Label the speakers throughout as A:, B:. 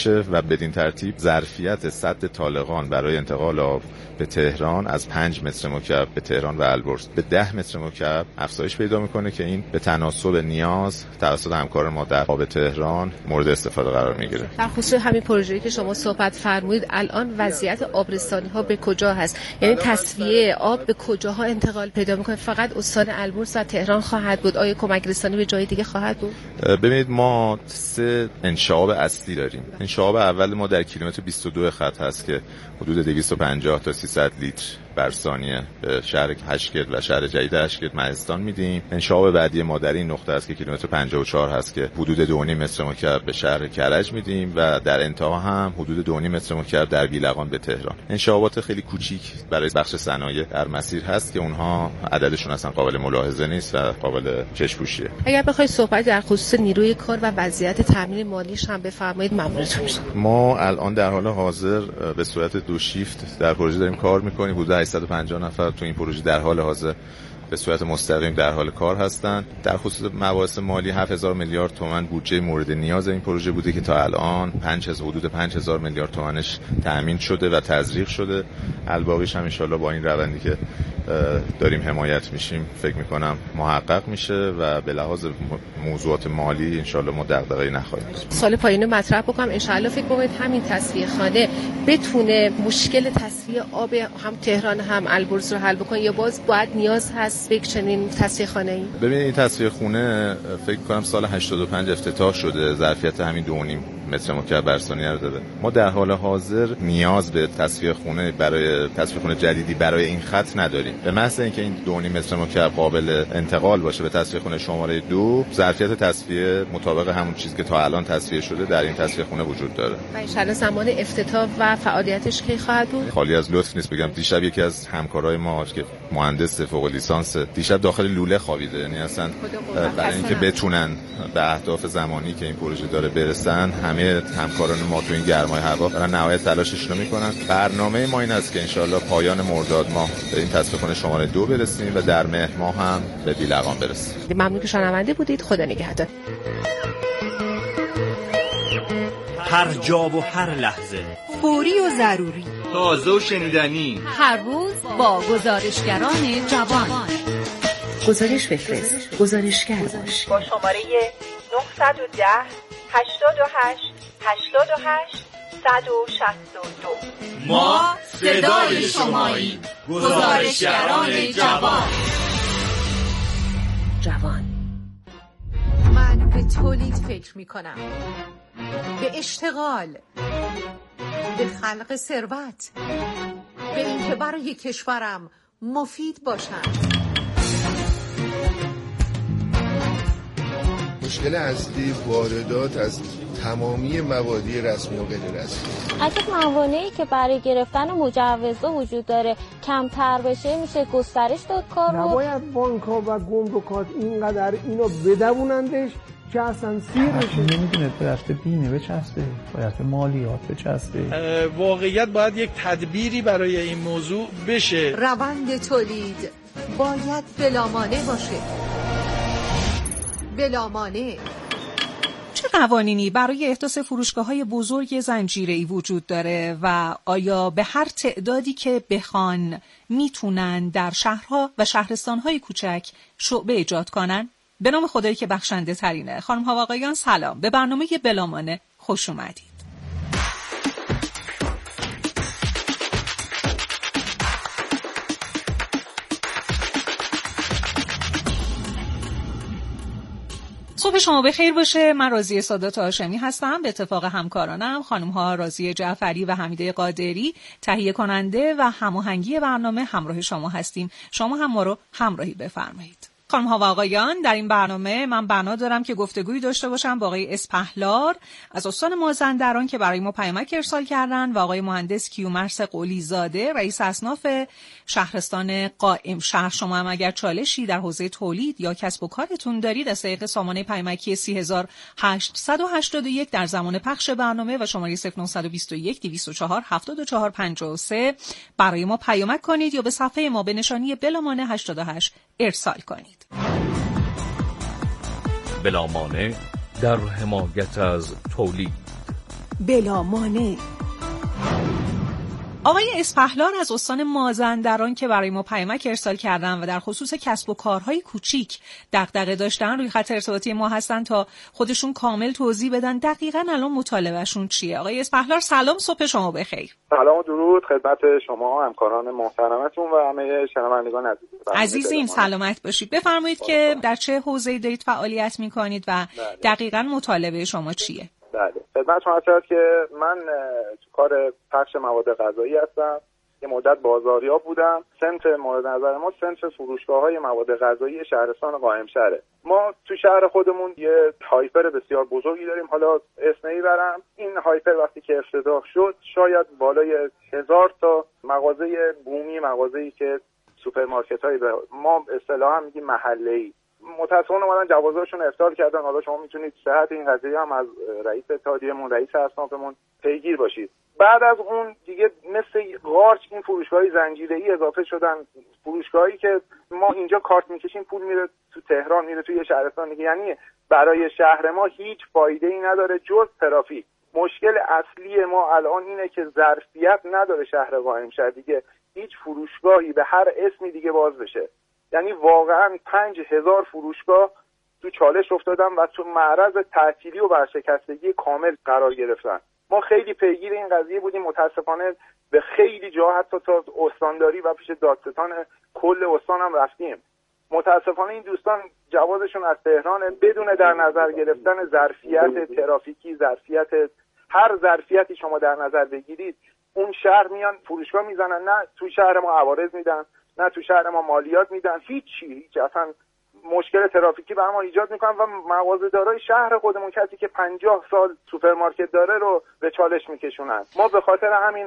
A: میشه و بدین ترتیب ظرفیت سد طالقان برای انتقال آب به تهران از 5 متر مکعب به تهران و البرز به 10 متر مکعب افزایش پیدا میکنه که این به تناسب نیاز توسط همکار ما در آب تهران مورد استفاده قرار میگیره.
B: در خصوص همین پروژه‌ای که شما صحبت فرمودید، الان وضعیت آبرسانی‌ها به کجا هست؟ یعنی تصفیه آب به کجاها انتقال پیدا میکنه؟ فقط استان البرز و تهران خواهد بود؟ آیا کمک رسانی به جای دیگه خواهد بود؟
A: ببینید ما 3 انشعاب اصلی داریم. انشعاب اول ما در کیلومتر 22 خط هست که حدود 250 تا 300 لیتر بر ثانیه به شهر هشکد و شهر جدید هشکد مهستان میدیم. انشعاب بعدی ما در این نقطه است که کیلومتر 54 هست که حدود 2.5 متر مکعب به شهر کرج میدیم و در انتها هم حدود 2.5 متر مکعب در بیلقان به تهران. انشعابات خیلی کوچیک برای بخش صنایع در مسیر هست که اونها عددشون اصلا قابل ملاحظه نیست و قابل چشم‌پوشیه.
B: اگر بخواید صحبت در خصوص نیروی کار و وضعیت تامین مالیش هم بفرمایید ممنونتون میشم.
A: ما الان در حال حاضر به صورت 2 شیفت در پروژه داریم کار میکنیم. حدود 850 نفر تو این پروژه در حال حاضر به صورت مستقیم در حال کار هستند. در خصوص مباحث مالی 7000 میلیارد تومان بودجه مورد نیاز این پروژه بوده که تا الان حدود 5000 میلیارد تومانش تأمین شده و تزریق شده. الباقیش هم ان شاءالله با این روندی که داریم حمایت میشیم فکر میکنم محقق میشه و به لحاظ موضوعات مالی ان شاءالله ما دغدغه‌ای نخواهیم داشت.
B: سال پایینی مطرح بکنم ان شاءالله فکر کنید همین تصفیه خانه بتونه مشکل تصفیه آب هم تهران هم البرز رو حل بکنه یا باز باید نیاز هست به چنین تصفیه خانه‌ای؟
A: ببینید این تصفیه خونه فکر کنم سال 85 افتتاح شده، ظرفیت همین 2.5 متر مکعب بر ثانیه رو داره. ما در حال حاضر نیاز به تصفیه خونه برای تصفیه خونه جدیدی برای این خط نداریم. به محض اینکه این 2.5 متر مکعب قابل انتقال باشه به تصفیه خونه شماره 2، ظرفیت تصفیه مطابق همون چیزی که تا الان تصفیه شده در این تصفیه خونه وجود داره.
B: و ان شاءالله زمان افتتاح و فعالیتش کی خواهد بود؟
A: خالی از لطف نیست بگم دیشب یکی از همکارای ما که مهندس فوق لیسانس دیشب داخل لوله خوابیده، یعنی اصلا برای اینکه بتونن به اهداف زمانی که این پروژه داره برسن همه همکاران ما تو این گرمای هوا دارن نهایت تلاششون رو میکنن. برنامه ما این است که انشالله پایان مرداد ماه به این تصفیه خونه شماره 2 برسیم و در مهر ماه هم به بیلقان برسیم.
B: ممنون که شنونده بودید. خدا نگهدار.
C: هر جا و هر لحظه،
D: فوری و ضروری،
C: تازه و شنیدنی،
D: هر روز با گزارشگران جوان.
B: گزارش بفرست، گزارشگر باش.
E: با شماره 910 88 88 162.
C: ما صدای شماییم. گزارشگران جوان.
D: من به تولید فکر می کنم، به اشتغال، به خلق ثروت، به اینکه برای کشورم مفید باشم.
F: مشکل اصلی واردات از تمامی موادی رسمی و غیر رسمی.
G: اگه موانعی که برای گرفتن مجوزها وجود داره کمتر بشه میشه گسترش داد کار رو.
H: نباید بانک‌ها و گمرکات اینقدر اینو بدونندش که اصلا سیر بشه.
I: نمیدونه به دست بیمه بچسبه، به دست مالیات بچسبه.
J: واقعیت باید یک تدبیری برای این موضوع بشه.
D: روند تولید باید بلامانع باشه. بلامانع.
K: چه قوانینی برای احداث فروشگاه‌های بزرگ زنجیره‌ای وجود داره و آیا به هر تعدادی که بخوان میتونن در شهرها و شهرستان‌های کوچک شعبه ایجاد کنن؟ به نام خدایی که بخشنده ترینه. خانم‌ها و آقایان سلام، به برنامه بلامانع خوش اومدید. صبح شما بخیر باشه. من راضیه سادات هاشمی هستم. به اتفاق همکارانم خانم‌ها راضیه جعفری و حمیده قادری تهیه کننده و هماهنگی برنامه همراه شما هستیم. شما هم ما رو همراهی بفرمایید. خانم‌ها و آقایان، در این برنامه من بنا دارم که گفتگویی داشته باشم با آقای اسپهلار از استان مازندران که برای ما پیامک ارسال کردن و آقای مهندس کیومرث قلی‌زاده رئیس اصناف شهرستان قائم شهر. شما هم اگر چالشی در حوزه تولید یا کسب و کارتون دارید از طریق سامانه پیامکی 3881 در زمان پخش برنامه و شماره 0921 204 7453 برای ما پیامک کنید یا به صفحه ما به نشانی بلامانع 88 ارسال کنید.
L: بلامانع در حمایت از تولید،
D: بلا مانع.
K: آقای اسپهلان از استان مازندران که برای ما پیامک ارسال کردن و در خصوص کسب و کارهای کوچیک دغدغه داشتن روی خط ارتباطی ما هستن تا خودشون کامل توضیح بدن دقیقاً الان مطالبهشون چیه. آقای اسپهلان سلام، صبح شما بخیر.
L: سلام و درود خدمت شما همکاران محترمتون و همه شنوندگان
K: عزیزین. سلامت باشید. بفرمایید که در چه حوزه‌ای دارید فعالیت می‌کنید و دقیقاً مطالبه شما چیه؟
L: بله، خدمتتون هست که من تو کار پخش مواد غذایی هستم. یه مدت بازاریاب بودم. صنف مورد نظر ما صنف فروشگاه‌های مواد غذایی شهرستان قائمشهره. ما تو شهر خودمون یه هایپر بسیار بزرگی داریم. حالا اسم نمیبرم. این هایپر وقتی که افتتاح شد شاید بالای 1000 تا مغازه بومی، مغازه‌ای که سوپرمارکت‌های به ما اصطلاحاً میگیم محله‌ای، متأسفانه اومدن جوازاشون افطار کردن. حالا شما میتونید صحت این قضیه هم از رئیس اتحادیه‌مون، رئیس اصنافمون پیگیر باشید. بعد از اون دیگه مثل قارچ این فروشگاه‌های زنجیره‌ای اضافه شدن، فروشگاهایی که ما اینجا کارت میکشیم پول میره تو تهران، میره توی شهرستان دیگه. یعنی برای شهر ما هیچ فایده‌ای نداره جز ترافیک. مشکل اصلی ما الان اینه که ظرفیت نداره شهر قائمشهر دیگه هیچ فروشگاهی به هر اسمی دیگه باز بشه. یعنی واقعا 5000 فروشگاه تو چالش افتادن و تو معرض تعطیلی و ورشکستگی کامل قرار گرفتن. ما خیلی پیگیر این قضیه بودیم. متاسفانه به خیلی جا حتی تا استانداری و پیش دادستان کل استان هم رفتیم. متاسفانه این دوستان جوازشون از تهران بدون در نظر گرفتن ظرفیت ترافیکی، ظرفیت هر ظرفیتی شما در نظر بگیرید، اون شهر میان فروشگاه میزنن. نه تو شهر ما عوارض میدن، نه تو شهر ما مالیات میدن، هیچ اصلا مشکل ترافیکی برام ایجاد میکنن و مغازه‌دارای شهر خودمون، کسی که 50 سال سوپرمارکت داره، رو به چالش میکشونن. ما به خاطر همین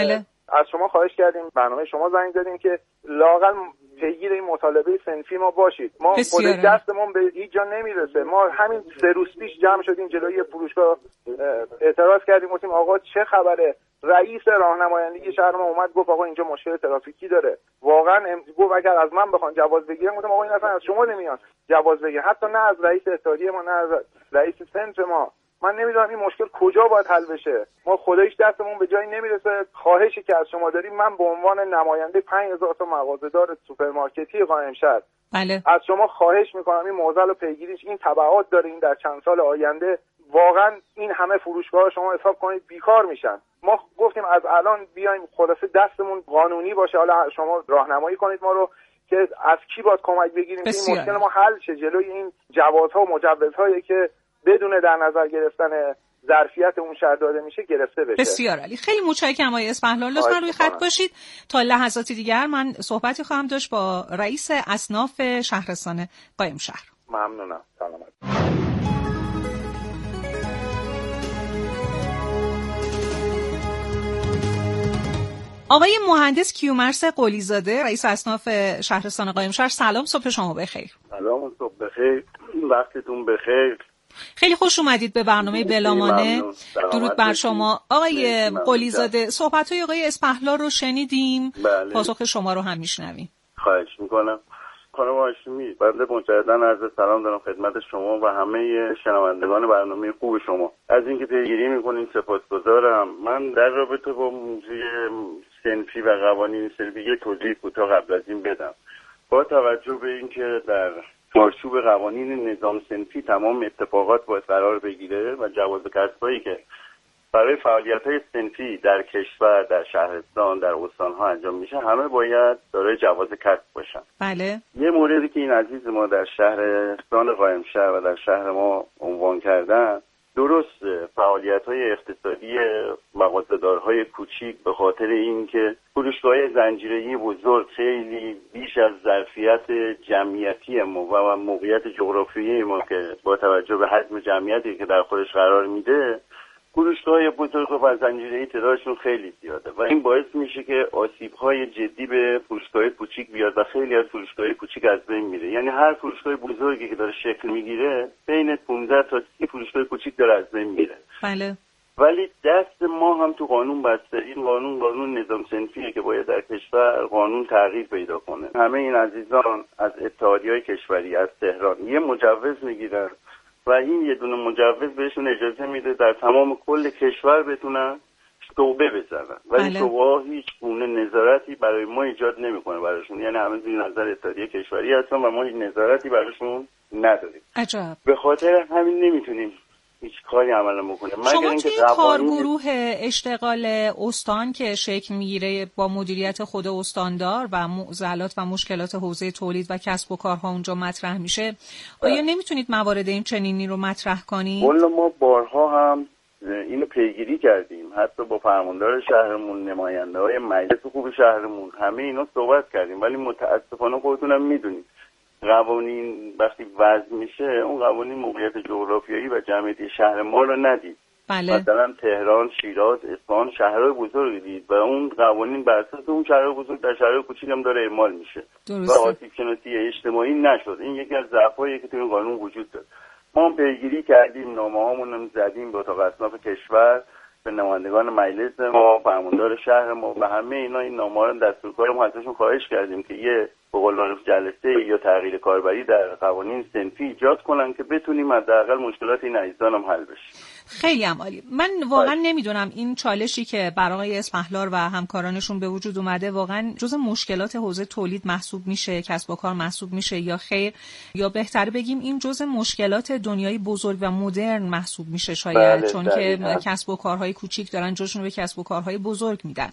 L: از شما خواهش کردیم، برنامه شما زنگ زدیم که لااقل پیگیر این مطالبه صنفی ما باشید. ما خود دستمون به هیچ جا نمیرسه. ما همین 3 روز پیش جمع شدیم جلوی فروشگاه، اعتراض کردیم، گفتیم آقا چه خبره؟ رئیس راهنمایندگی شهر ما اومد گفت آقا اینجا مشکل ترافیکی داره. واقعا گفت اگر از من بخوان جواز بگیرن، گفتم آقا این اصلا از شما نمیان جواز بگیرن، حتی نه از رئیس اتحادیه ما، نه از رئیس صنف ما. من نمیدونم این مشکل کجا باید حل بشه. ما خودش دستمون به جایی نمیرسه. خواهشی که از شما داریم، من به عنوان نماینده 5000 تا مغازه‌دار سوپرمارکتی قائمشهر از شما خواهش میکنم این موضوع رو پیگیریش. این تبعات داره. این در چند سال آینده واقعا این همه فروشگاه شما حساب کنید بیکار میشن. ما گفتیم از الان بیایم خلاصه دستمون قانونی باشه. حالا شما راهنمایی کنید ما رو که از کی باید کمک بگیریم که این مشکل ما حل شه. جلوی این جوازها و مجوزهایی که بدون در نظر گرفتن ظرفیت اون شهر داده میشه گرفته بشه.
K: بسیار عالی. خیلی متشکرم آقای اسپهلان. لطفاً روی خط باشید. تا لحظاتی دیگر من صحبتی خواهم داشت با رئیس اصناف شهرستان قائمشهر.
L: ممنونم. سلامت.
K: آقای مهندس کیومرث قلیزاده، رئیس اصناف شهرستان قائمشهر، سلام، صبح شما بخیر.
M: سلام، صبح بخیر، وقتتون بخیر.
K: خیلی خوش اومدید به برنامه بلامانه. درود بر شما. آقای قلیزاده، صحبت‌های آقای اسپهلان رو شنیدیم.
M: بله.
K: پاسخ شما رو هم میشنویم.
M: خواهش میکنم. خانم هاشمی، بنده مجدداً عرض سلام دارم خدمت شما و همه شنوندگان برنامه خوب شما. از اینکه پیگیری میکنین سپاسگزارم. من در رابطه با موضوع صنفی و قوانین صنفی یک توضیح کوتاه قبل از این بدم. با توجه به اینکه در چارچوب قوانین نظام صنفی تمام اتفاقات باید قرار بگیره و جواز کسبایی که برای فعالیت‌های صنفی در کشور، در شهرستان، در استان‌ها انجام میشه، همه باید دارای جواز کسب باشن.
K: بله.
M: یه موردی که این عزیز ما در شهرستان قائمشهر و در شهر ما عنوان کردن، درست فعالیت‌های اقتصادی مغازه‌دارهای کوچیک به خاطر اینکه فروشگاه‌های زنجیره‌ای بزرگ خیلی بیش از ظرفیت جمعیتی ما و موقعیت جغرافیایی ما که با توجه به حجم جمعیتی که در خودش قرار میده، فروشگاه‌های بزرگ و زنجیره‌ای تعدادشون خیلی زیاده و این باعث میشه که آسیب‌های جدی به فروشگاه‌های کوچیک بیاد و خیلی از فروشگاه‌های کوچیک از بین میره. یعنی هر فروشگاه بزرگی که داره شکل میگیره بین 15 تا 30 فروشگاه کوچیک داره از بین میره.
K: بله.
M: ولی دست ما هم تو قانون بسته. این قانون نظام صنفیه که باید در کشور قانون تغییر پیدا کنه. همه این عزیزان از اتحادیه‌های کشوری از تهران یه مجوز میگیرن و این یه دونه مجوز بهشون اجازه میده در تمام کل کشور بتونن شعبه بزنن، ولی شعبه‌ها هیچ گونه نظارتی برای ما ایجاد نمیکنه براشون، یعنی همه زیر نظر اتحادیه کشوری هستن و ما هیچ نظارتی براشون نداریم.
K: عجب.
M: به خاطر همین نمیتونیم هیچ کاری عمل بکنه.
K: شما توی کارگروه اشتغال استان که شکل میگیره با مدیریت خود استاندار و معضلات و مشکلات حوزه تولید و کسب و کارها اونجا مطرح میشه، آیا نمیتونید موارد این چنینی رو مطرح کنید؟
M: والا ما بارها هم اینو پیگیری کردیم، حتی با فرماندار شهرمون، نماینده های مجلس خوب شهرمون، همه اینا صحبت کردیم، ولی متاسفانه خودتونم میدونید قوانین وقتی وضع میشه اون قوانین موقعیت جغرافیایی و جمعیتی شهر ما رو ندید.
K: بله.
M: مثلا تهران، شیراز، اصفهان شهرهای بزرگ دید و اون قوانین بر اساس اون شهرهای بزرگ در شهرهای کوچیک هم داره اعمال میشه.
K: درسته.
M: و آسیب شناسی اجتماعی نشد. این یکی از ضعف‌هایی که توی این قانون وجود داره. ما هم پیگیری کردیم، نامه‌هامون هم زدیم به اتاق اصناف کشور، به نمایندگان مجلس ما، فرماندار شهر ما و همه اینا این نامه‌ها رو دستورکار ما ازشون خواهش کردیم که یه به قول معروف جلسه یا تغییر کاربری در قوانین صنفی ایجاد کنن که بتونیم حداقل مشکلات این عزیزان هم حل بشه.
K: خیلی هم عالی. من واقعا نمیدونم این چالشی که برای اسپهلار و همکارانشون به وجود اومده واقعا جزء مشکلات حوزه تولید محسوب میشه، کسب و کار محسوب میشه یا خیر، یا بهتره بگیم این جزء مشکلات دنیای بزرگ و مدرن محسوب میشه شاید. بله، چون که کسب و کارهای کوچیک دارن جاشون رو به کسب و کارهای بزرگ میدن.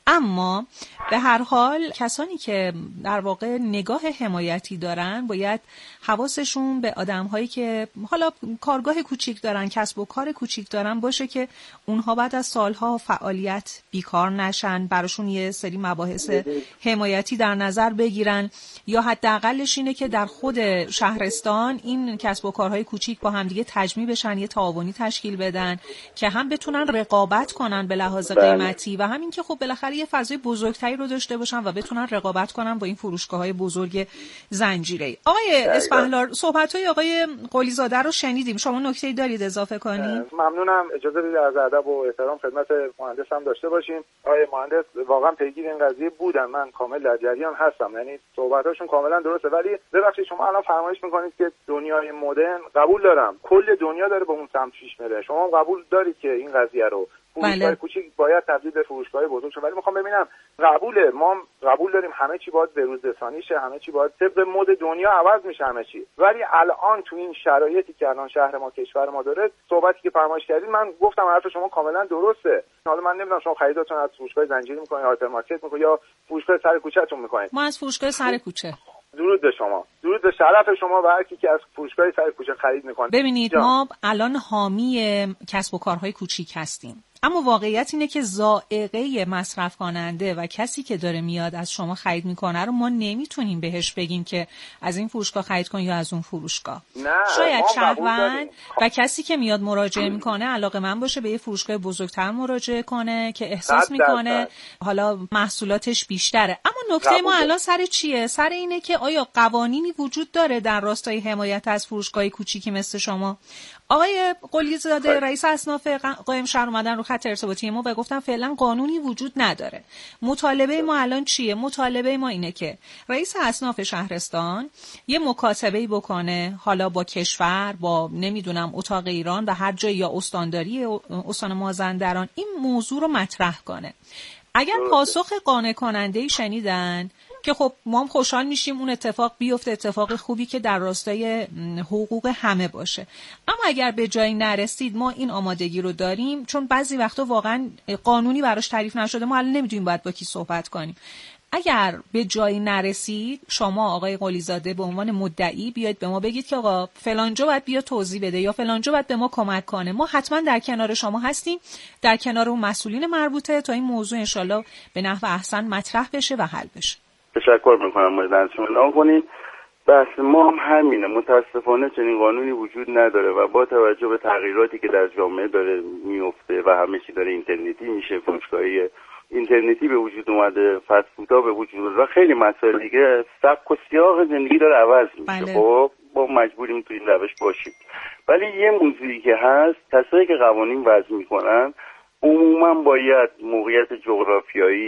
K: اما به هر حال کسانی که در واقع نگاه حمایتی دارن باید حواسشون به آدم‌هایی که حالا کارگاه کوچیک دارن، کسب و کار کوچیک دارن باشه که اونها بعد از سالها فعالیت بیکار نشن، براشون یه سری مباحث حمایتی در نظر بگیرن، یا حداقلش اینه که در خود شهرستان این کسب و کارهای کوچیک با همدیگه تجمیع بشن، یه تعاونی تشکیل بدن که هم بتونن رقابت کنن به لحاظ قیمتی و همین که خب بالاخره یه فضای بزرگتری رو داشته باشن و بتونن رقابت کنن با این فروشگاه‌های بزرگ زنجیره‌ای. آقای اسپهلار، صحبت‌های آقای قلی‌زاده رو شنیدیم. شما نکته‌ای دارید اضافه کنید؟
L: ممنونم. اجازه بدید از ادب و احترام خدمت مهندس هم داشته باشیم. آقای مهندس واقعا پیگیر این قضیه بودن، من کامل در جریان هستم، یعنی صحبتاشون کاملا درسته، ولی ببخشید شما الان فرمایش می‌کنید که دنیای مدرن، قبول دارم کل دنیا داره به اون سمت پیش میره، شما هم قبول دارید که این قضیه رو فروشگاه کوچیک باید تبدیل به فروشگاه بزرگ شه، ولی میخوام ببینم قبوله، ما قبول داریم همه چی باید بروزرسانی شه، همه چی باید طبق مد دنیا عوض میشه همه چی، ولی الان تو این شرایطی که الان شهر ما کشور ما داره، صحبتی که فرمایش کردید من گفتم حرف شما کاملا درسته. حالا من نمیدونم شما خریداتون از فروشگاه زنجیری میکنید، هایپرمارکت میکنید یا فروشگاه سر کوچه‌تون میکنید؟
K: ما از فروشگاه سر کوچه.
L: درود به شما، درود به شرف شما و هر کی که از فروشگاه سر کوچه خرید میکنه.
K: ببینید ما الان حامی کسب و کارهای کوچیک هستیم، اما واقعیت اینه که ذائقه مصرف کننده و کسی که داره میاد از شما خرید میکنه رو ما نمیتونیم بهش بگیم که از این فروشگاه خرید کن یا از اون فروشگاه. شاید شهروند و کسی که میاد مراجعه میکنه علاقه‌مند باشه به یه فروشگاه بزرگتر مراجعه کنه که احساس میکنه حالا محصولاتش بیشتره. اما نکته ما الان سر چیه؟ سر اینه که آیا قوانینی وجود داره در راستای حمایت از فروشگاه کوچیکی مثل شما؟ آقای قلی‌زاده رئیس اصناف قائم شهر اومدن رو خط ارتباطی ما و گفتن فعلا قانونی وجود نداره. مطالبه ما الان چیه؟ مطالبه ما اینه که رئیس اصناف شهرستان یه مکاتبه‌ای بکنه، حالا با کشور، با نمیدونم اتاق ایران و هر جای یا استانداری استان مازندران این موضوع رو مطرح کنه. اگر پاسخ قانع کننده‌ای شنیدن که خب ما هم خوشحال میشیم اون اتفاق بیفته، اتفاق خوبی که در راستای حقوق همه باشه. اما اگر به جایی نرسید ما این آمادگی رو داریم، چون بعضی وقتا واقعا قانونی براش تعریف نشده، ما الان نمیدونیم باید با کی صحبت کنیم. اگر به جایی نرسید شما آقای قلی‌زاده به عنوان مدعی بیاید به ما بگید که آقا فلانجا باید بیا توضیح بده یا فلانجا باید به ما کمک کنه، ما حتما در کنار شما هستیم، در کنار اون مسئولین مربوطه تا این موضوع انشالله به نحو احسن مطرح بشه و حل بشه.
M: تشکر میکنم مورد شما اعلام کنید. بس ما هم همینه، متاسفانه چنین قانونی وجود نداره و با توجه به تغییراتی که در جامعه داره میفته و همه چی داره اینترنتی میشه، فروشگاهی اینترنتی به وجود اومده، فست فودها به وجود اومده و خیلی مسائل دیگه، سبک و سیاق زندگی داره عوض میشه. خب ما مجبوریم تو این روش باشیم، ولی یه موضوعی که هست، کسایی که قوانین وضع میکنن عموما باید موقعیت جغرافیایی،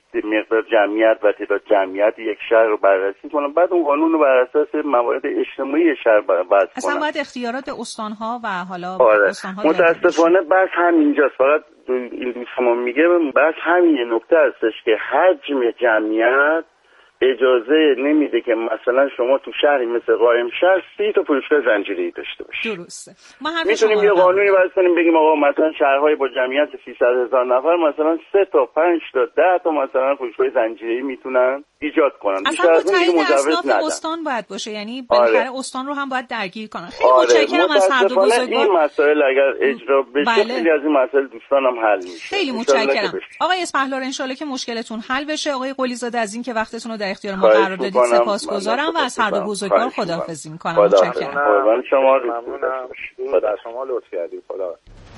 M: مقدار جمعیت و تعداد جمعیت یک شهر رو بررسی کنن، بعد اون قانون رو بر اساس موارد اجتماعی شهر وضع کنن.
K: اصلا باید اختیارات به استان‌ها و حالا استان‌ها
M: متاسفانه بس همینجاست. فقط این دوستم میگه بس همین یه نکته هستش که حجم جمعیت اجازه نمیده که مثلا شما تو شهری مثل قائمشهر 30 تا فروشگاه زنجیره‌ای داشته باشید.
K: درسته.
M: میتونیم یه قانونی وضع کنیم بگیم آقا مثلا شهرهای با جمعیت 300,000 نفر مثلا 3 تا 5 تا 10 تا مثلا فروشگاه زنجیره‌ای میتونن ایجاد کنن.
K: اصلا مجوز ندن. استان باید باشه، یعنی بالاخره استان رو هم باید درگیر کنن. خیلی متشکرم از هر دو بزرگوار.
M: این مسائل اگر اجرا بشه خیلی از این مسائل دوستانم حل میشه.
K: خیلی متشکرم. آقای اسپهلار ان شاءالله که مشکلتون حل بشه. آقای قلیزاده از اینکه وقتتون رو در اختیار ما قرار دادید سپاسگزارم و از هر دو بزرگوار خداحافظی می‌کنم. متشکرم.
L: قربان شما. ممنونم. خدا شما لطف کردید. خدا.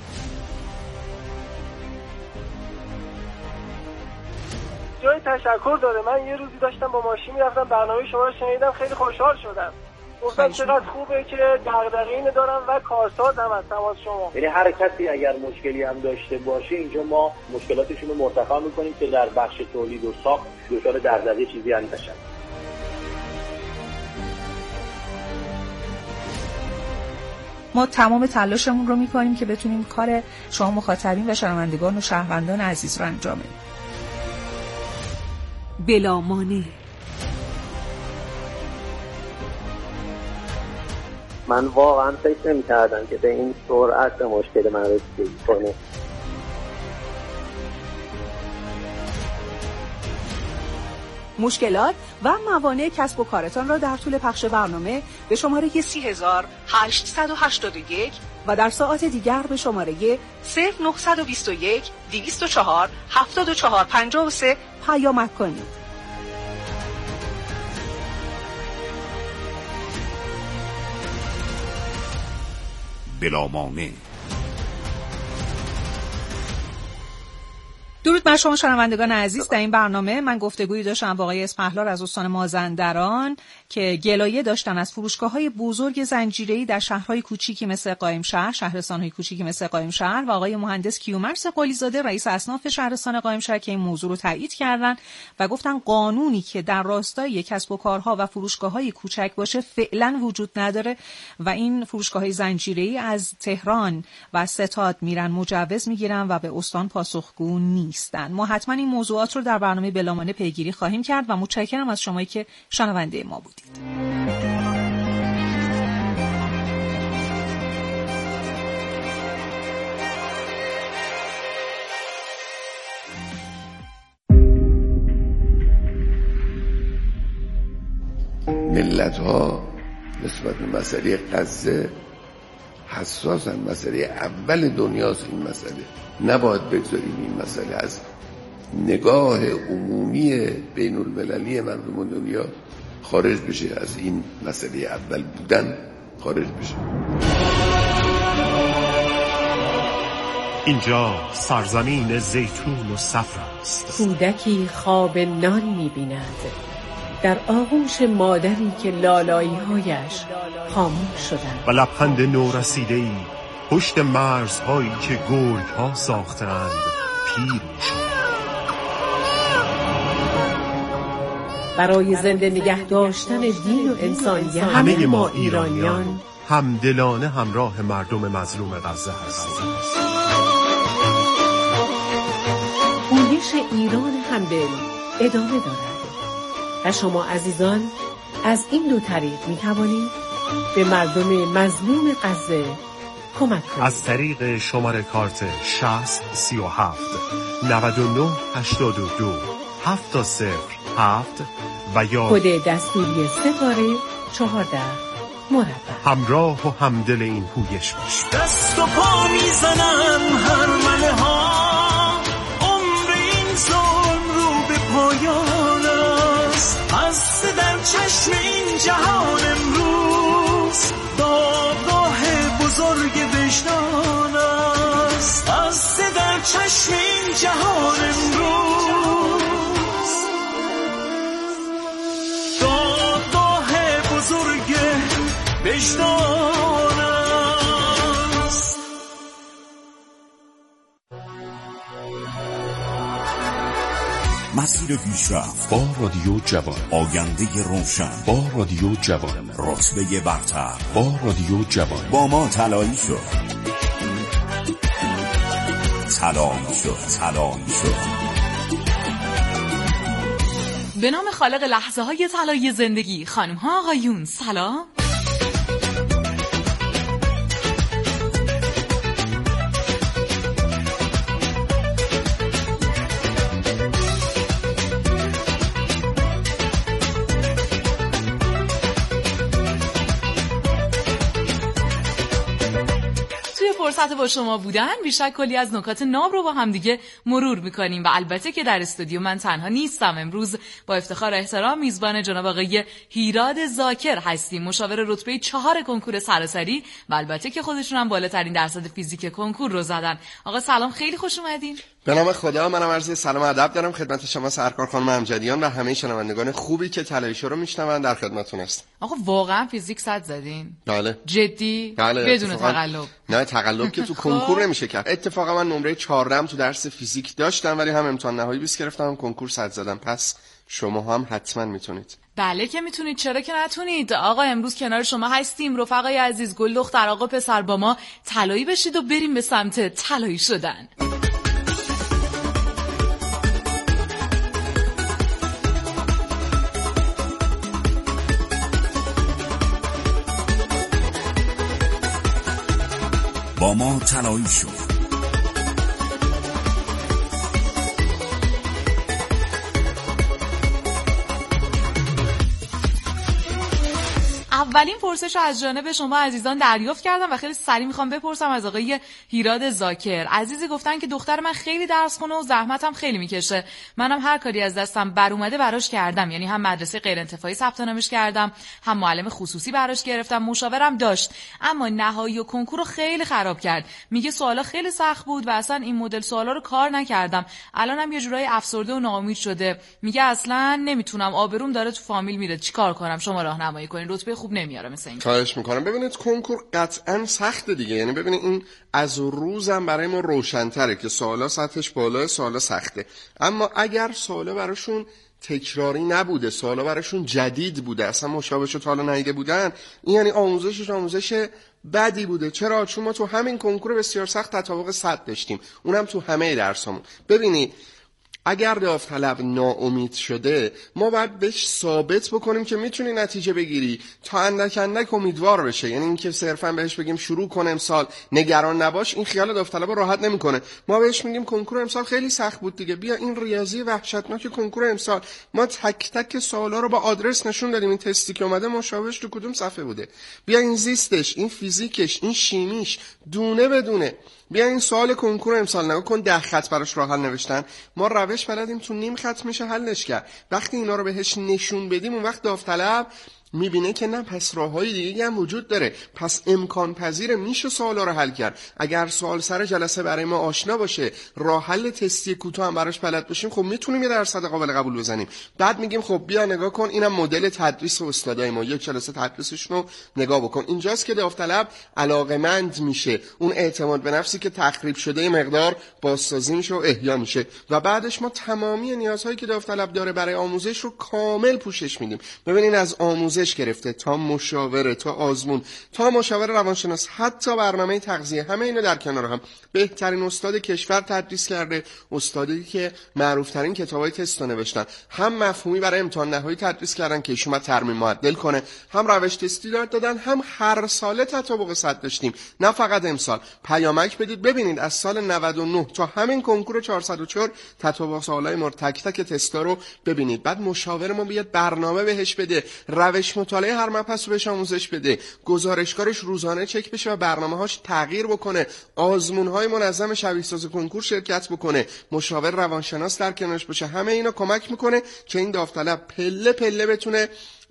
N: جای تشکر داره. من یه روزی داشتم با ماشین میرفتم برنامه شما رو شنیدم، خیلی خوشحال شدم. گفتم چقدر خوبه که دغدغه‌ای دارم و کارسازم از تماس شما.
O: یعنی هر کسی اگر مشکلی هم داشته باشه اینجا ما مشکلاتشون رو مرتفع می‌کنیم که در بخش تولید و ساخت دچار دغدغه چیزی نشن.
K: ما تمام تلاشمون رو می‌کنیم که بتونیم کار شما مخاطبین و شنوندگان و شهروندان عزیز رو انجام بدیم. بلا مانع.
P: من واقعا فکر نمی‌کردم که به این سرعت مشکل من رسیدگی کنه.
K: مشکلات و موانع کسب و کارتان را در طول پخش برنامه به شماره 30881 و در ساعات دیگر به شماره 0921 204 7453 پیامک کنید.
Q: بلا مانع.
K: درود بر شما شنوندگان عزیز. در این برنامه من گفتگویی داشتم با آقای اسپهلار از استان مازندران که گلایه داشتن از فروشگاه‌های بزرگ زنجیره‌ای در شهرهای کوچیکی مثل قائمشهر، شهرستان‌های کوچیکی مثل قائمشهر و آقای مهندس کیومرث قلیزاده رئیس اصناف شهرستان قائمشهر که این موضوع رو تایید کردن و گفتن قانونی که در راستای کسب و کارها و فروشگاه‌های کوچک باشه فعلا وجود نداره و این فروشگاه‌های زنجیره‌ای از تهران و ستاد میرن مجوز میگیرن و به استان پاسخگو نیستن. ما حتما این موضوعات رو در برنامه بلا مانع پیگیری خواهیم کرد و متشکرم از شمایی که شنونده ما بودید.
F: ملت‌ها نسبت به مسئله غزه حساسن. مسئله اول دنیاست این مسئله. نباید بگذاریم این مسئله از نگاه عمومی بین المللی مردم دنیا خارج بشه، از این مسئله اول بودن خارج بشه.
Q: اینجا سرزمین زیتون و صفر است.
D: کودکی خواب نان می‌بیند در آغوش مادری که لالایی‌هایش خاموش شدند
Q: و لبخند نورسیده‌ای پشت مرزهایی که گرگ‌ها ساختند پیر می‌شود.
D: برای زنده نگه داشتن دین و انسانیت
Q: همه ما ایرانیان همدلانه همراه مردم مظلوم غزه هستیم.
D: پویش ایران همدل ادامه دارد و شما عزیزان از این دو طریق می توانید به مردم مظلوم غزه کمک کنید.
Q: از طریق شماره کارت 6037 99 82 707 و یا
D: کد دستوری ستاره 14 مربع.
Q: همراه و همدل این پویش باش.
C: دست و پا میزنن هر مله ها، عمر این ظلم رو به پایان است. از در چشم این جهان امروز دادگاه بزرگ وجدان است. از در چشم این جهان امروز دادگاه بزرگ وجدان است.
R: مسیر پیشرفت
Q: با رادیو جوان،
R: آینده روشن
Q: با رادیو جوان،
R: رتبه برتر
Q: با رادیو جوان.
R: با ما طلایی شد، طلایی شد، طلایی شد.
S: به نام خالق لحظه های طلایی زندگی، خانم ها آقایون سلام. فرصت با شما بودن بیشک کلی از نکات ناب رو با هم دیگه مرور میکنیم و البته که در استودیو من تنها نیستم. امروز با افتخار و احترام میزبان جناب آقای هیراد ذاکر هستیم، مشاور رتبه 4 کنکور سراسری و البته که خودشون هم بالاترین درصد فیزیک کنکور رو زدن. آقا سلام، خیلی خوش اومدین.
T: به نام خدا، منم عرض سلام و ادب دارم خدمت شما سرکار خانم امجدیان و همه شنوندگان خوبی که طلایی شو رو میشنون. در خدمتتون است.
S: آقا واقعا فیزیک 100 زدین؟
T: بله.
S: جدی؟
T: بله.
S: بدون تقلب؟
T: نه تقلب که تو کنکور نمیشه کرد. اتفاقا من نمره 14 تو درس فیزیک داشتم ولی هم امتحان نهایی 20 گرفتم، هم کنکور 100 زدم. پس شما هم حتما میتونید.
S: بله که میتونید، چرا که نتونید. آقا امروز کنار شما هستیم، رفقای عزیز، گل دختر آقا پسر، با ما طلایی بشید و بریم به سمت طلایی شدن.
R: با ما طلایی شد.
S: اولین پرسش رو از جانب شما عزیزان دریافت کردم و خیلی سریع میخوام بپرسم از آقای هیراد ذاکر. عزیزی گفتن که دختر من خیلی درس خونه و زحمتم خیلی میکشه، منم هر کاری از دستم بر اومده براش کردم، یعنی هم مدرسه غیر انتفاعی ثبت نامش کردم، هم معلم خصوصی براش گرفتم، مشاورم داشت، اما نهایی و کنکور رو خیلی خراب کرد. میگه سوالا خیلی سخت بود و اصلا این مدل سوالا رو کار نکردم. الانم یه جورایی افسرده و ناامید شده. میگه اصلا نمیتونم، آبروم داره تو فامیل میره، چیکار کنم؟ شما راهنمایی کنین، رتبه خوب نمیاره مثلا این.
T: خواهش میکنم. ببینید کنکور قطعا سخته دیگه، یعنی ببینید این از روزم برای ما روشن‌تره که سوالا سطحش بالاه، سوالا سخته. اما اگر سوالا براشون تکراری نبوده، سوالا براشون جدید بوده، اصلا مشابهش تا حالا ندیده بودن، این یعنی آموزش بدی بوده. چرا؟ چون ما تو همین کنکور بسیار سخت تطابق 100 داشتیم، اونم تو همه درسامون. ببینید اگر داوطلب ناامید شده، ما باید بهش ثابت بکنیم که میتونی نتیجه بگیری تا اندک اندک امیدوار بشه. یعنی اینکه صرفا بهش بگیم شروع کن امسال، نگران نباش، این خیال داوطلب راحت نمیکنه. ما بهش میگیم کنکور امسال خیلی سخت بود دیگه، بیا این ریاضی وحشتناک کنکور امسال، ما تک تک سوالا رو با آدرس نشون دادیم، این تستی که اومده مشابهش تو کدوم صفحه بوده، بیا این زیستش، این فیزیکش، این شیمیش، دونه بدونه، بیا این سوال کنکور امسال نگاه کن 10 خط براش راه حل نوشتن، ما روش بلدیم تو نیم خط میشه حلش کرد. وقتی اینا رو بهش نشون بدیم اون وقت داوطلب میبینه که نه، پس راههای دیگه هم وجود داره، پس امکان پذیره میشه سوالا رو حل کرد. اگر سوال سر جلسه برای ما آشنا باشه، راه حل تستی کوتاه هم براش بلد باشیم، خب میتونیم یه درصد قابل قبول بزنیم. بعد میگیم خب بیا نگاه کن، اینم مدل تدریس استادای ما، یک جلسه تدریسشون رو نگاه بکن. اینجاست که داوطلب علاقه‌مند میشه، اون اعتماد به نفسی که تخریب شده مقدار بازسازی میشه و احیا میشه و بعدش ما تمامی نیازهایی که داوطلب داره برای آموزش رو کامل پوشش میدیم. ببینید از آموزش گرفته تا مشاوره، تا آزمون، تا مشاور روانشناس، حتی برنامه تغذیه، همه اینو در کنار هم بهترین استاد کشور تدریس کرده، استادی که معروف‌ترین کتابای تست نوشتن، هم مفهومی برای امتحان نهایی تدریس کردن که ایشون ترمیم معدل کنه، هم روش تستی دادن، هم هر ساله تطابق 100 داشتیم، نه فقط امسال. پیامک بدید ببینید از سال 99 تا همین کنکور 404 تطابق سوالای ما تک تک تستا رو ببینید. بعد مشاور ما بیاد برنامه بهش بده، روش مطالعه هر مبحث رو بهش آموزش بده، گزارشکارش روزانه چک بشه و برنامه‌هاش تغییر بکنه، آزمون‌های منظم شبیه ساز کنکور شرکت بکنه، مشاور روانشناس در کنارش باشه. همه اینا کمک میکنه که این داوطلب پله پله بتونه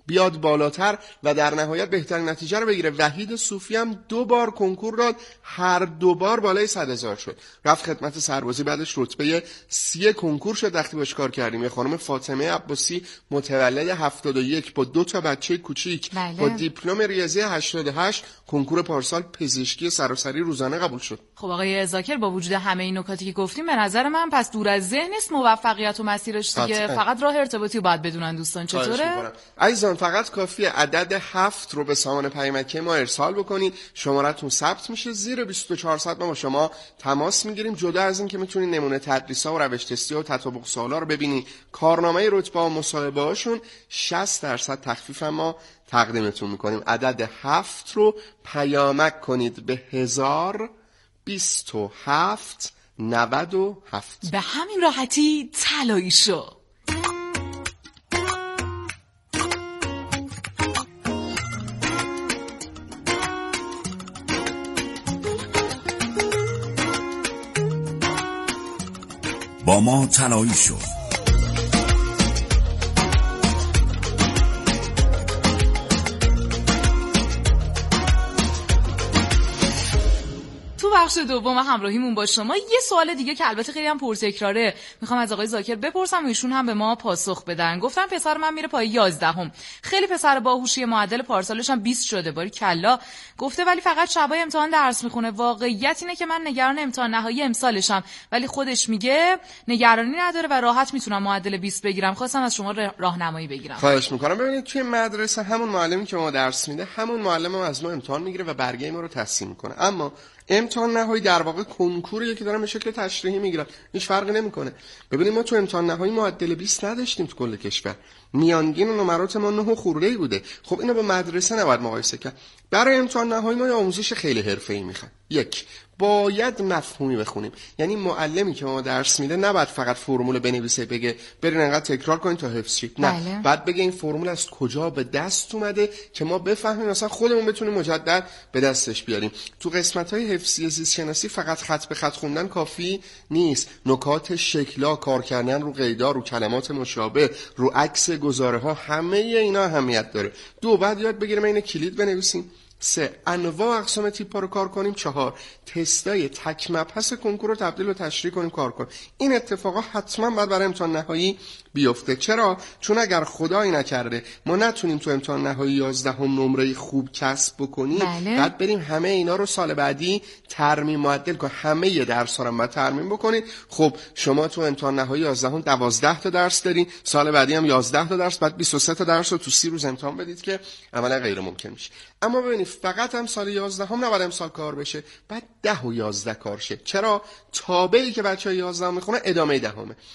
T: بیاد بالاتر و در نهایت بهترین نتیجه رو بگیره. وحید صوفی هم 2 بار کنکور داد، هر 2 بار بالای 100,000 شد. رفت خدمت سربازی، بعدش رتبه 30 کنکور شد وقتی باش کار کردیم. یه خانم فاطمه عباسی متولد 71 با 2 تا بچه کوچیک با دیپلم ریاضی 88 کنکور پارسال پزشکی سراسری روزانه قبول شد.
S: خب آقای ذاکر، با وجود همه این نکاتی که گفتیم به نظر من پس دور از ذهن است موفقیت و مسیرش دیگه. فقط راه ارتباطی رو باید بدونن دوستان. چطوره؟
T: عزیزان فقط کافیه عدد 7 رو به سامان پیامکی ما ارسال بکنید، شماره‌تون ثبت میشه، زیر 24 ساعت ما با شما تماس میگیریم. جدا از این که میتونید نمونه تدریس‌ها و روش تستی و تطابق سوالا رو ببینید، کارنامه رتبه و مصاحبه‌هاشون 60% تخفیف ما تقدیمتون میکنیم. عدد 7 رو پیامک کنید به 102797.
S: به همین راحتی طلایی شو.
R: با ما طلایی شو.
S: بخش دوم همراهیمون با شما یه سوال دیگه که البته خیلی هم پرتکراره میخوام از آقای ذاکر بپرسم و ایشون هم به ما پاسخ بدن. گفتن پسر من میره پای 11ام، خیلی پسر باهوشی، معدل پارسالش هم 20 شده، باری کلا. گفته ولی فقط شبای امتحان درس میخونه. واقعیت اینه که من نگران امتحان نهایی امسالشم، ولی خودش میگه نگرانی نداره و راحت میتونم معدل 20 بگیرم. خواستم از شما راهنمایی بگیرم.
T: خواهش میکنم. ببینید توی مدرسه همون معلمی که ما درس میده، همون معلم هم از ما امتحان میگیره و برگه ما رو تصحیح میکنه. اما امتحان نهایی در واقع کنکوریه که دارن به شکل تشریحی میگیرن، هیچ فرقی نمیکنه. ببینید ما تو امتحان نهایی معدل 20 نداشتیم تو کل کشور، میانگین نمرات ما 9 خورده‌ای بوده. خب اینو با مدرسه نباید مقایسه کرد. برای امتحان نهایی ما آموزش خیلی حرفه‌ای میخواد. یک، باید مفهومی بخونیم، یعنی معلمی که ما درس میده نباید فقط فرمول بنویسه بگه برین انقدر تکرار کنین تا حفظ شید. نه، بعد بگه این فرمول از کجا به دست اومده که ما بفهمیم، مثلا خودمون بتونیم مجدد به دستش بیاریم. تو قسمت‌های حفظی زیست شناسی فقط خط به خط خوندن کافی نیست، نکات شکلا، کار کردن رو قیدا، رو کلمات مشابه، رو عکس گزاره‌ها، همه اینا اهمیت داره. 2، بعد یاد بگیریم این کلید بنویسیم. 3، انواع اقسام تیپ‌ها رو کار کنیم. 4، تستای تک مبحث کنکور رو تبدیل و تشریح کنیم کار کنیم. این اتفاقا حتما باید برای امتحان نهایی بیفته. چرا؟ چون اگر خدایی نکرده ما نتونیم تو امتحان نهایی 11 نمره خوب کسب بکنیم، بعد بریم همه اینا رو سال بعدی ترمیم معدل کنیم، همه درس‌ها رو بعد ترمیم بکنید. خب شما تو امتحان نهایی 11 12 تا درس دارین، سال بعدی هم 11 تا درس، بعد 23 تا درس رو تو 30 روز امتحان بدید که عملا غیر ممکن میشه. اما ببینید فقط هم سال 11 هم نباید امسال کار بشه، بعد 10 و 11 کار شه. چرا؟ تابعی که بچه‌ها 11 میخونه ادامه 10،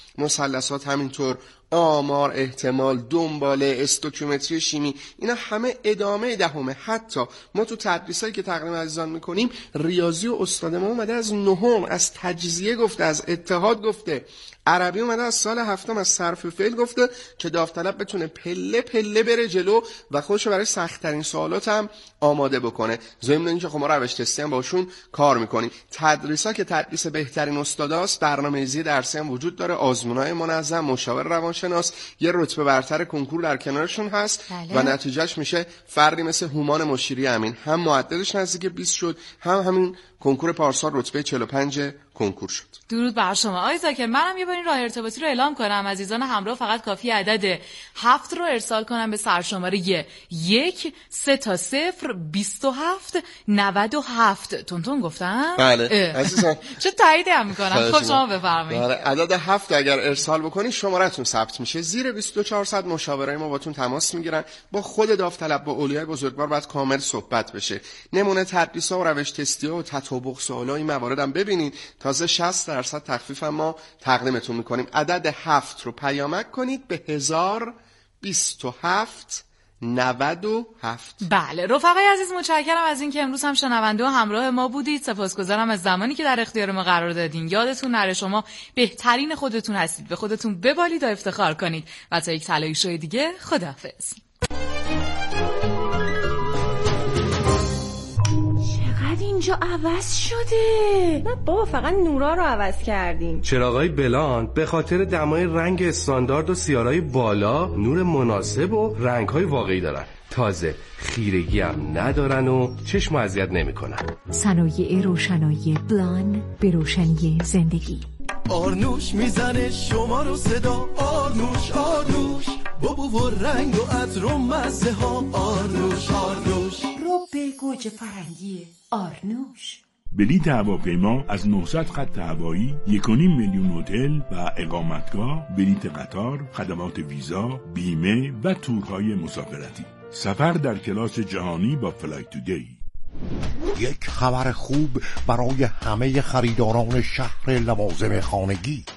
T: مثلثات همینطور، آمار، احتمال، دنباله، استوکیومتری، شیمی، اینا همه ادامه 10. حتی ما تو تدریسایی که تقریم عزیزان میکنیم، ریاضی و استاد ما اومده از 9، از تجزیه گفته، از اتحاد گفته، عربی اومده از سال 7 از صرف فعل گفته که داوطلب بتونه پله پله بره جلو و خودشو برای سخت‌ترین سوالات هم آماده بکنه. ضمن اینکه خب ما روش تستی هم باشون کار میکنیم. تدریسا که تدریس بهترین استاداست، برنامه‌ریزی درسی هم وجود داره، آزمون‌های منظم، مشاور روانشناس، یه رتبه برتر کنکور در کنارشون هست و نتیجهش میشه فردی مثل هومان مشیری امین، هم معدلش نزدیک 20 شد، هم همین کنکور پارسال رتبه 45 کنکور شد.
S: درود بر شما آقای ذاکر. منم یه بار این راه ارتباطی رو اعلام کنم. عزیزان همراه فقط کافی عدد 7 رو ارسال کنم به سرشماره 1 3 تا 0 27 97. تونتون گفتم؟
T: بله عزیزان.
S: چه تایید هم میکنم. خب شما بفرمایید.
T: بله عدد 7 اگر ارسال بکنید شماره‌تون ثبت میشه. زیر 24 ساعت مشاورای ما باتون تماس میگیرن. با خود داوطلب، با اولیای بزرگوار باید کامل صحبت بشه. نمونه تدریس‌ها و روش تستی‌ها و تطابق سوال‌ها این موارد هم ببینید. تازه 60% تخفیف هم ما تقدیمتون میکنیم. عدد 7 رو پیامک کنید به 1027 97.
S: بله رفقای عزیز، متشکرم از اینکه امروز هم شنونده و همراه ما بودید. سپاسگزارم از زمانی که در اختیار ما قرار دادین. یادتون نره شما بهترین خودتون هستید. به خودتون ببالید و افتخار کنید. و تا یک طلایی شوی دیگه، خداحافظ.
B: چقدر این
U: اینجا عوض شده.
V: نه بابا، فقط نورا رو عوض کردیم.
W: چراغای بلان به خاطر دمای رنگ استاندارد و سیارای بالا نور مناسب و رنگ‌های واقعی دارن. تازه خیرگی هم ندارن و چشم اذیت نمی‌کنن.
U: صنایع روشنایی بلان، به روشنی زندگی.
C: آرنوش میزنه شما رو صدا، آرنوش آرنوش، بابو و رنگ و عطر و مزه ها، آرنوش آرنوش،
U: رب گوجه فرنگی آرنوش.
X: بلیط هواپیما از 900 خط هوایی، 1.5 میلیون هتل و اقامتگاه، بلیط قطار، خدمات ویزا، بیمه و تورهای مسافرتی. سفر در کلاس جهانی با فلای تودی.
Y: یک خبر خوب برای همه خریداران شهر لوازم خانگی.